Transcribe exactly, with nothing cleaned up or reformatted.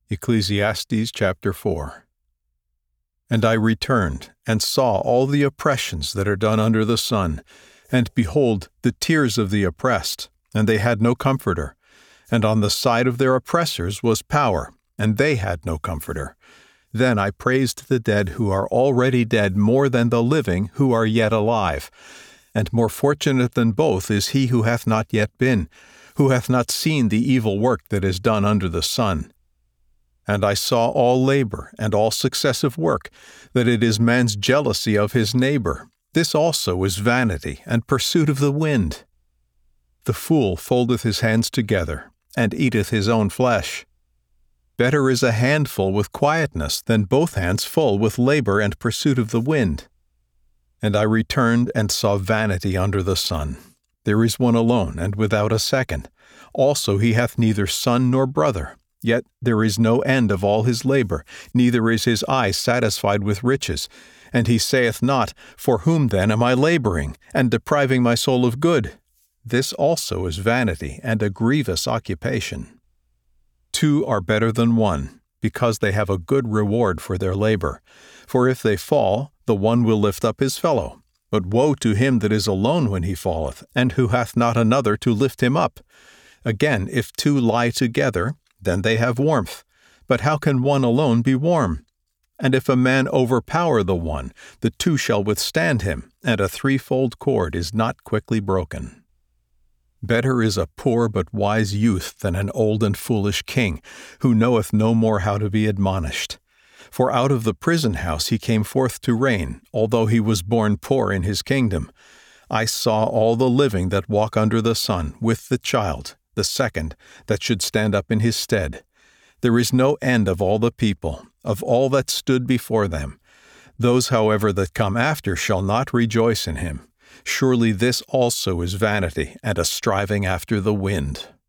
Ecclesiastes chapter four. And I returned, and saw all the oppressions that are done under the sun, and behold, the tears of the oppressed, and they had no comforter. And on the side of their oppressors was power, and they had no comforter. Then I praised the dead who are already dead more than the living who are yet alive. And more fortunate than both is he who hath not yet been, who hath not seen the evil work that is done under the sun. And I saw all labor and all successive work, that it is man's jealousy of his neighbor. This also is vanity and pursuit of the wind. The fool foldeth his hands together, and eateth his own flesh. Better is a handful with quietness than both hands full with labor and pursuit of the wind. And I returned and saw vanity under the sun. There is one alone, and without a second. Also he hath neither son nor brother. Yet there is no end of all his labor, neither is his eye satisfied with riches. And he saith not, For whom then am I laboring, and depriving my soul of good? This also is vanity, and a grievous occupation. Two are better than one, because they have a good reward for their labor. For if they fall, the one will lift up his fellow. But woe to him that is alone when he falleth, and who hath not another to lift him up. Again, if two lie together, then they have warmth. But how can one alone be warm? And if a man overpower the one, the two shall withstand him, and a threefold cord is not quickly broken. Better is a poor but wise youth than an old and foolish king, who knoweth no more how to be admonished. For out of the prison house he came forth to reign, although he was born poor in his kingdom. I saw all the living that walk under the sun, with the child, the second, that should stand up in his stead. There is no end of all the people, of all that stood before them. Those, however, that come after shall not rejoice in him. Surely this also is vanity, and a striving after the wind.